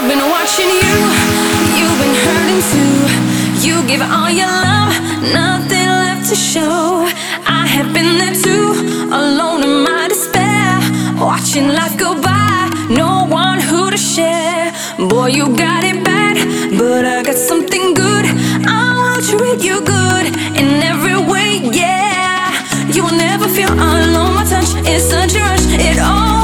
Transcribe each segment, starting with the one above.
I've been watching you, you've been hurting too. You give all your love, nothing left to show. I have been there too, alone in my despair, watching life go by, no one who to share. Boy, you got it bad, but I got something good. I will treat you good in every way, yeah. You will never feel alone, my touch is such a rush, it all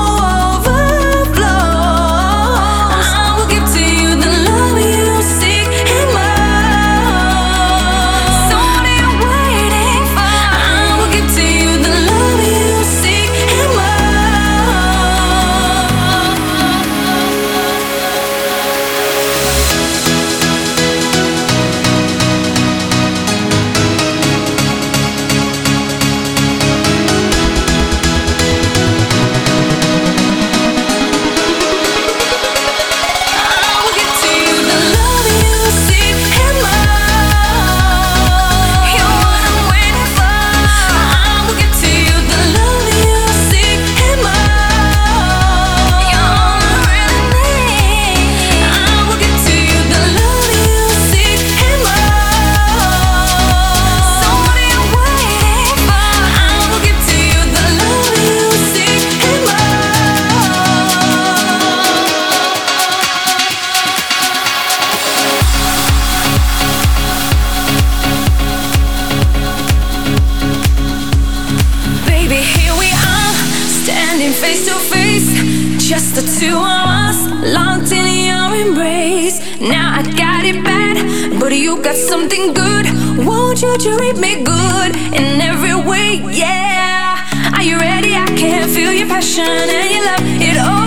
face to face, just the two of us, locked in your embrace. Now I got it bad, but you got something good. Won't you treat me good in every way, yeah. Are you ready? I can feel your passion and your love, it all